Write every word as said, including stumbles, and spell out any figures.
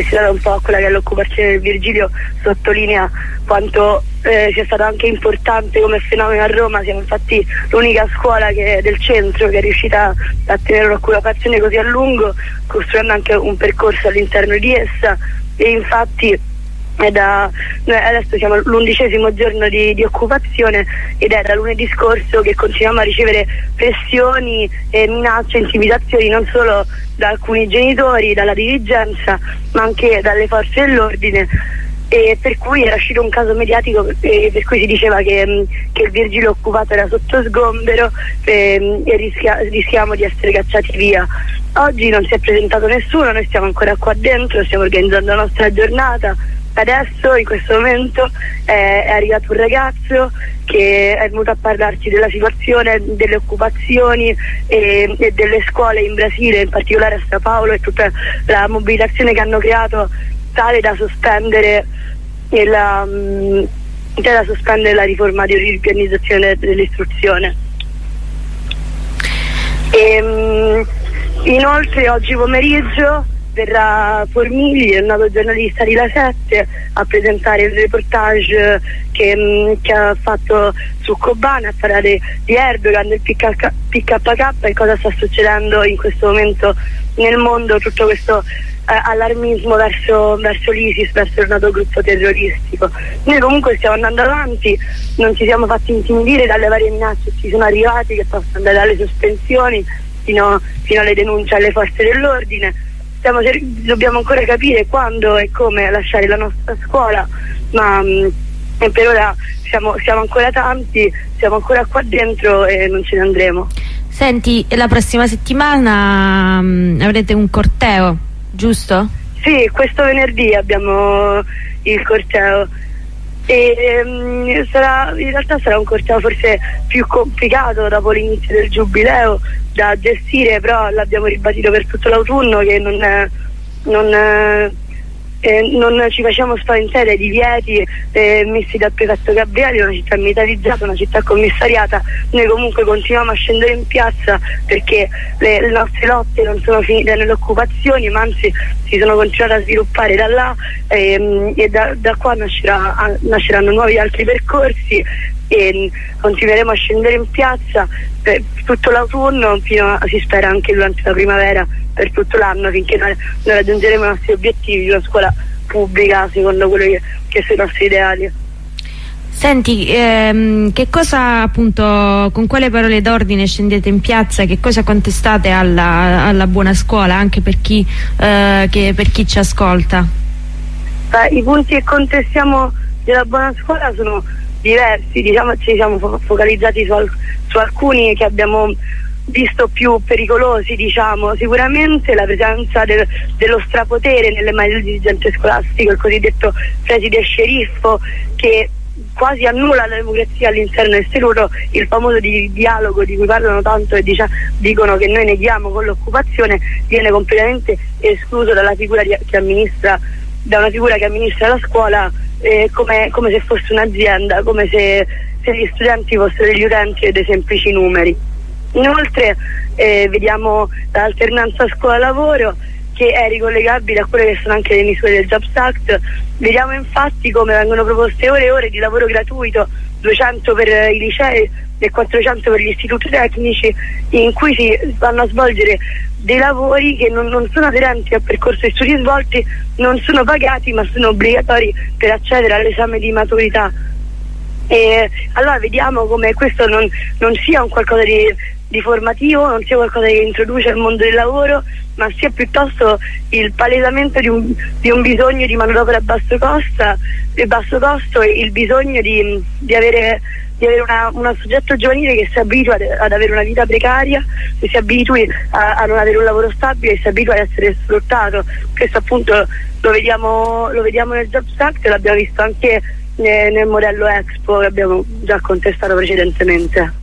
mischiata un po' a quella che è l'occupazione del Virgilio, sottolinea quanto eh, sia stato anche importante come fenomeno a Roma. Siamo infatti l'unica scuola che, del centro che è riuscita a tenere un'occupazione così a lungo, costruendo anche un percorso all'interno di essa, e infatti è da, noi adesso siamo all'undicesimo giorno di, di occupazione, ed è da lunedì scorso che continuiamo a ricevere pressioni e minacce, intimidazioni non solo da alcuni genitori, dalla dirigenza, ma anche dalle forze dell'ordine, e per cui era uscito un caso mediatico eh, per cui si diceva che, che il Virgilio occupato era sotto sgombero eh, e rischia, rischiamo di essere cacciati via. Oggi non si è presentato nessuno, noi stiamo ancora qua dentro, stiamo organizzando la nostra giornata. Adesso, in questo momento, eh, è arrivato un ragazzo che è venuto a parlarci della situazione, delle occupazioni e, e delle scuole in Brasile, in particolare a Sao Paulo, e tutta la mobilitazione che hanno creato, tale da sospendere la, mh, da sospendere la riforma di riorganizzazione dell'istruzione. E, mh, inoltre oggi pomeriggio verrà Formigli, il noto giornalista di La sette, a presentare il reportage che, mh, che ha fatto su Kobane, a parlare di Erdogan, del P K K e cosa sta succedendo in questo momento nel mondo, tutto questo eh, allarmismo verso, verso l'ISIS, verso il noto gruppo terroristico. Noi comunque stiamo andando avanti, non ci siamo fatti intimidire dalle varie minacce, ci sono arrivati, che possono andare dalle sospensioni fino, fino alle denunce alle forze dell'ordine. Stiamo, dobbiamo ancora capire quando e come lasciare la nostra scuola, ma mh, per ora siamo, siamo ancora tanti, siamo ancora qua dentro e non ce ne andremo. Senti, la prossima settimana mh, avrete un corteo, giusto? Sì, questo venerdì abbiamo il corteo. E, um, sarà, in realtà sarà un corteo forse più complicato dopo l'inizio del giubileo da gestire, però l'abbiamo ribadito per tutto l'autunno che non, non, eh, non ci facciamo spaventare di divieti eh, messi dal prefetto Gabrielli, una città militarizzata, una città commissariata. Noi comunque continuiamo a scendere in piazza perché le, le nostre lotte non sono finite nelle occupazioni, ma anzi si sono continuate a sviluppare da là, ehm, e da, da qua nascerà, a, nasceranno nuovi altri percorsi, e continueremo a scendere in piazza per tutto l'autunno, fino a, si spera anche durante la primavera, per tutto l'anno, finché noi, noi raggiungeremo i nostri obiettivi di una scuola pubblica secondo quello che, che sono i nostri ideali. Senti, ehm, che cosa, appunto, con quale parole d'ordine scendete in piazza, che cosa contestate alla, alla buona scuola, anche per chi, eh, che, per chi ci ascolta? Beh, i punti che contestiamo della buona scuola sono diversi, diciamo, ci siamo fo focalizzati su, al su alcuni che abbiamo visto più pericolosi, diciamo. Sicuramente la presenza del, dello strapotere nelle mani del dirigente scolastico, il cosiddetto preside sceriffo, che quasi annulla la democrazia all'interno dell'istituto, il famoso di dialogo di cui parlano tanto e dic dicono che noi neghiamo con l'occupazione, viene completamente escluso dalla figura di, che amministra, da una figura che amministra la scuola, eh, come, come se fosse un'azienda, come se, se gli studenti fossero degli utenti e dei semplici numeri. Inoltre eh, vediamo l'alternanza scuola-lavoro, che è ricollegabile a quelle che sono anche le misure del Jobs Act. Vediamo infatti come vengono proposte ore e ore di lavoro gratuito, duecento per i licei e quattrocento per gli istituti tecnici, in cui si vanno a svolgere dei lavori che non, non sono aderenti al percorso di studi svolti, non sono pagati, ma sono obbligatori per accedere all'esame di maturità. E allora vediamo come questo non, non sia un qualcosa di, di formativo, non sia qualcosa che introduce al mondo del lavoro, ma sia piuttosto il palesamento di un, di un bisogno di manodopera a basso costo, e basso costo e il bisogno di, di avere, di avere una, un soggetto giovanile che si abitua ad, ad avere una vita precaria, che si abitui a, a non avere un lavoro stabile, che si abitua ad essere sfruttato. Questo appunto lo vediamo, lo vediamo nel Jobs Act, l'abbiamo visto anche nel modello Expo che abbiamo già contestato precedentemente.